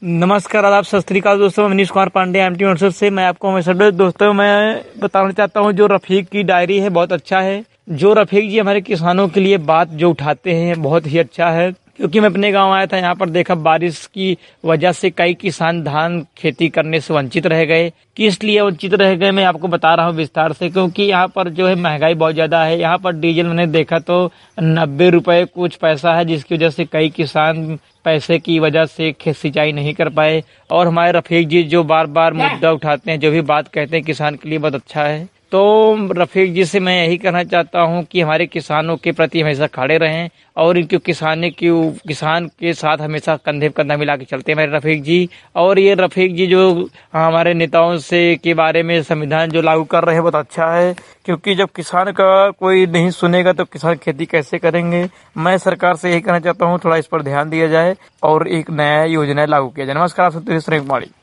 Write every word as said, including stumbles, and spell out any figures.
नमस्कार, आदाब, सत श्री अकाल दोस्तों। Manish Kumar Pandey M T WhatsApp से मैं आपको हमेशा दोस्तों मैं बताना चाहता हूं, जो रफीक की डायरी है बहुत अच्छा है। जो रफीक जी हमारे किसानों के लिए बात जो उठाते हैं बहुत ही अच्छा है, क्योंकि मैं अपने गांव आया था, यहाँ पर देखा बारिश की वजह से कई किसान धान खेती करने से वंचित रह गए। किस लिए वंचित रह गए मैं आपको बता रहा हूँ विस्तार से, क्योंकि यहाँ पर जो है महंगाई बहुत ज्यादा है। यहाँ पर डीजल मैंने देखा तो नब्बे रुपए कुछ पैसा है, जिसकी वजह से कई किसान पैसे की वजह से खेत सिंचाई नहीं कर पाए। और हमारे रफीक जी जो बार बार मुद्दा उठाते हैं, जो भी बात कहते हैं किसान के लिए बहुत अच्छा है। तो रफीक जी से मैं यही कहना चाहता हूं कि हमारे किसानों के प्रति हमेशा खड़े रहें और इनके किसानी की किसान के साथ हमेशा कंधे पर कंधा मिला के चलते हैं मेरे रफीक जी। और ये रफीक जी जो हमारे नेताओं से के बारे में संविधान जो लागू कर रहे हैं बहुत अच्छा है, क्योंकि जब किसान का कोई नहीं सुनेगा तो किसान खेती कैसे करेंगे। मैं सरकार से यही कहना चाहता हूँ, थोड़ा इस पर ध्यान दिया जाए और एक नया योजना लागू किया जाए। नमस्कार, आप सुनते हैं